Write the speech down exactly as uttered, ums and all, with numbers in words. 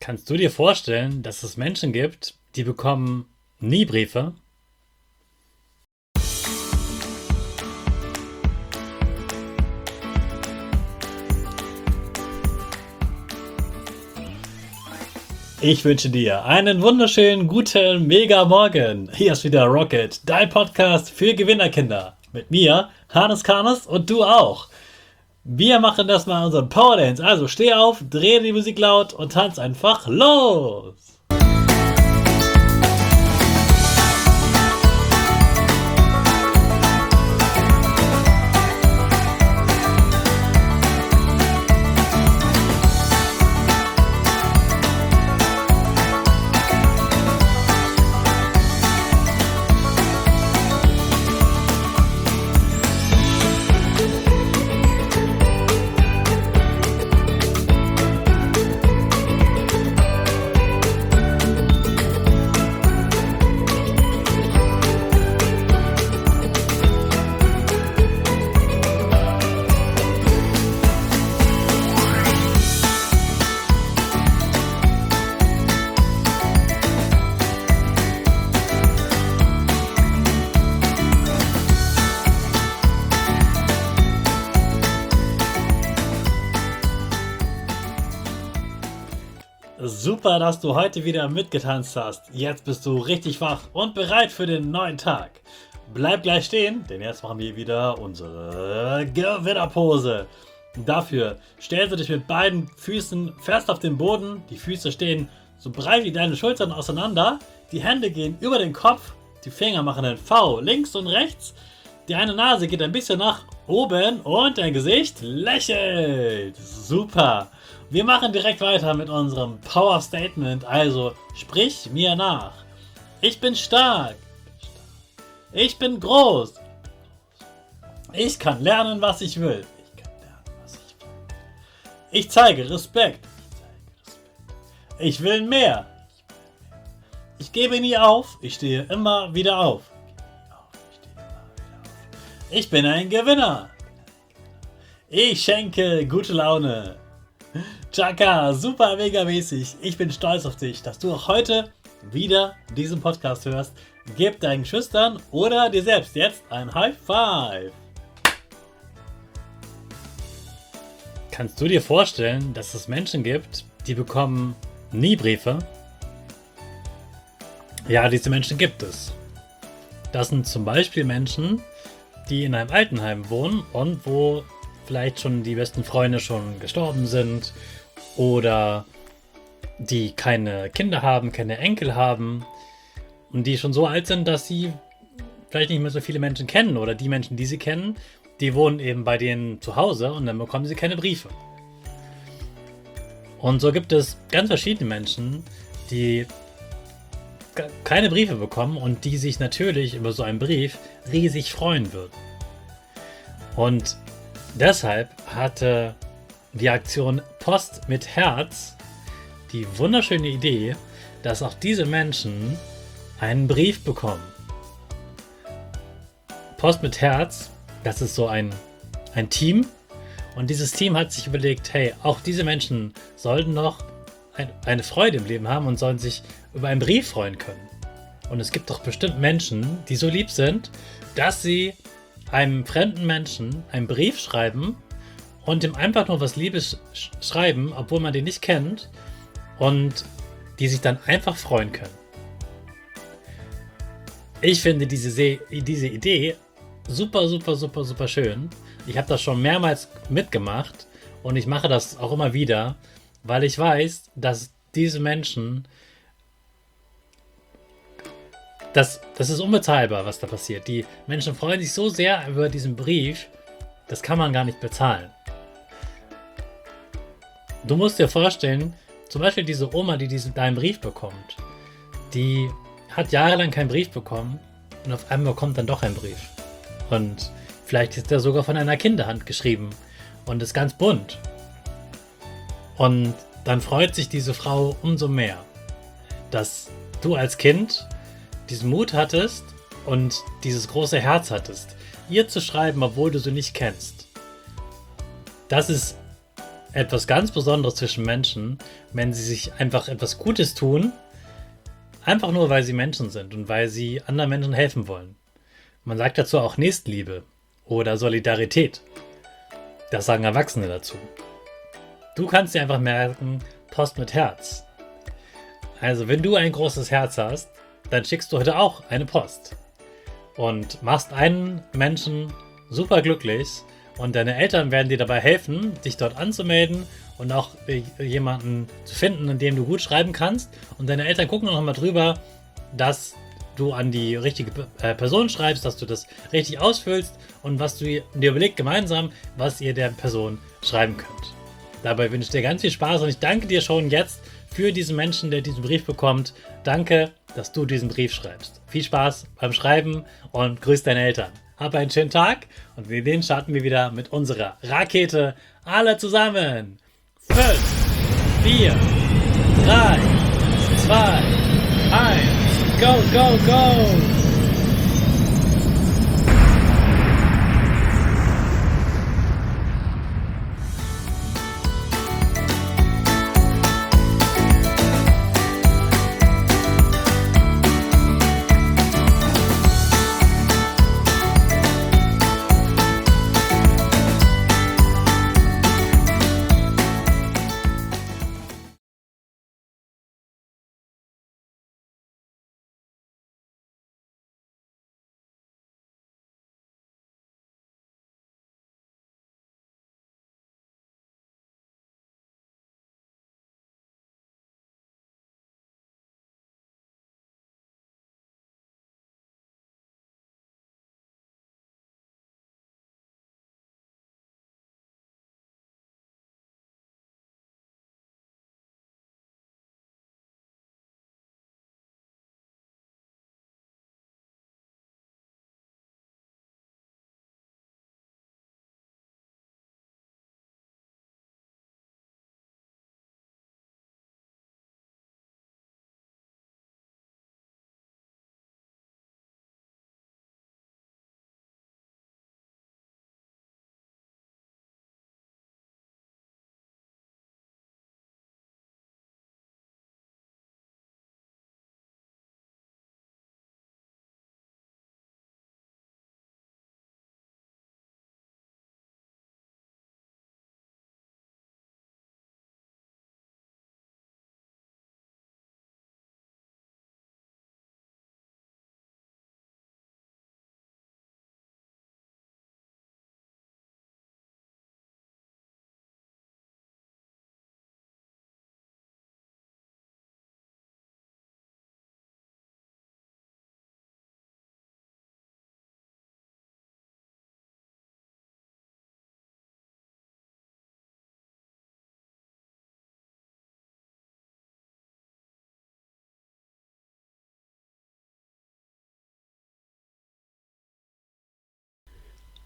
Kannst du dir vorstellen, dass es Menschen gibt, die bekommen nie Briefe? Ich wünsche dir einen wunderschönen, guten, mega Morgen. Hier ist wieder Rocket, dein Podcast für Gewinnerkinder. Mit mir, Hannes Karnes und du auch. Wir machen das mal unseren Power Dance. Also steh auf, dreh die Musik laut und tanz einfach los. Super, dass du heute wieder mitgetanzt hast. Jetzt bist du richtig wach und bereit für den neuen Tag. Bleib gleich stehen, denn jetzt machen wir wieder unsere Gewinnerpose. Dafür stellst du dich mit beiden Füßen fest auf den Boden. Die Füße stehen so breit wie deine Schultern auseinander. Die Hände gehen über den Kopf. Die Finger machen ein V links und rechts. Die eine Nase geht ein bisschen nach oben und dein Gesicht lächelt. Super. Wir machen direkt weiter mit unserem Power Statement. Also sprich mir nach. Ich bin stark. Ich bin groß. Ich kann lernen, was ich will. Ich kann lernen, was ich will. Ich zeige Respekt. Ich will mehr. Ich gebe nie auf. Ich stehe immer wieder auf. Ich bin ein Gewinner. Ich schenke gute Laune. Chaka, super mega mäßig. Ich bin stolz auf dich, dass du auch heute wieder diesen Podcast hörst. Gib deinen Schüchtern oder dir selbst jetzt ein High Five. Kannst du dir vorstellen, dass es Menschen gibt, die bekommen nie Briefe? Ja, diese Menschen gibt es. Das sind zum Beispiel Menschen, die in einem Altenheim wohnen und wo vielleicht schon die besten Freunde schon gestorben sind oder die keine Kinder haben, keine Enkel haben und die schon so alt sind, dass sie vielleicht nicht mehr so viele Menschen kennen oder die Menschen, die sie kennen, die wohnen eben bei denen zu Hause und dann bekommen sie keine Briefe. Und so gibt es ganz verschiedene Menschen, die keine Briefe bekommen und die sich natürlich über so einen Brief riesig freuen würden. Und deshalb hatte die Aktion Post mit Herz die wunderschöne Idee, dass auch diese Menschen einen Brief bekommen. Post mit Herz, das ist so ein, ein Team und dieses Team hat sich überlegt, hey, auch diese Menschen sollten noch ein, eine Freude im Leben haben und sollen sich über einen Brief freuen können. Und es gibt doch bestimmt Menschen, die so lieb sind, dass sie einem fremden Menschen einen Brief schreiben und ihm einfach nur was Liebes sch- schreiben, obwohl man den nicht kennt und die sich dann einfach freuen können. Ich finde diese, Se- diese Idee super, super, super, super schön. Ich habe das schon mehrmals mitgemacht und ich mache das auch immer wieder, weil ich weiß, dass diese Menschen Das, das ist unbezahlbar, was da passiert. Die Menschen freuen sich so sehr über diesen Brief, das kann man gar nicht bezahlen. Du musst dir vorstellen, zum Beispiel diese Oma, die diesen, deinen Brief bekommt, die hat jahrelang keinen Brief bekommen und auf einmal bekommt dann doch ein Brief. Und vielleicht ist der sogar von einer Kinderhand geschrieben und ist ganz bunt. Und dann freut sich diese Frau umso mehr, dass du als Kind diesen Mut hattest und dieses große Herz hattest, ihr zu schreiben, obwohl du sie nicht kennst. Das ist etwas ganz Besonderes zwischen Menschen, wenn sie sich einfach etwas Gutes tun, einfach nur, weil sie Menschen sind und weil sie anderen Menschen helfen wollen. Man sagt dazu auch Nächstenliebe oder Solidarität. Das sagen Erwachsene dazu. Du kannst dir einfach merken, Post mit Herz. Also wenn du ein großes Herz hast, dann schickst du heute auch eine Post. Und machst einen Menschen super glücklich und deine Eltern werden dir dabei helfen, dich dort anzumelden und auch jemanden zu finden, in dem du gut schreiben kannst. Und deine Eltern gucken noch mal drüber, dass du an die richtige Person schreibst, dass du das richtig ausfüllst und was du dir überlegt gemeinsam, was ihr der Person schreiben könnt. Dabei wünsche ich dir ganz viel Spaß und ich danke dir schon jetzt für diesen Menschen, der diesen Brief bekommt. Danke, dass du diesen Brief schreibst. Viel Spaß beim Schreiben und grüß deine Eltern. Hab einen schönen Tag und wir den starten wir wieder mit unserer Rakete. Alle zusammen. fünf, vier, drei, zwei, eins, go, go, go!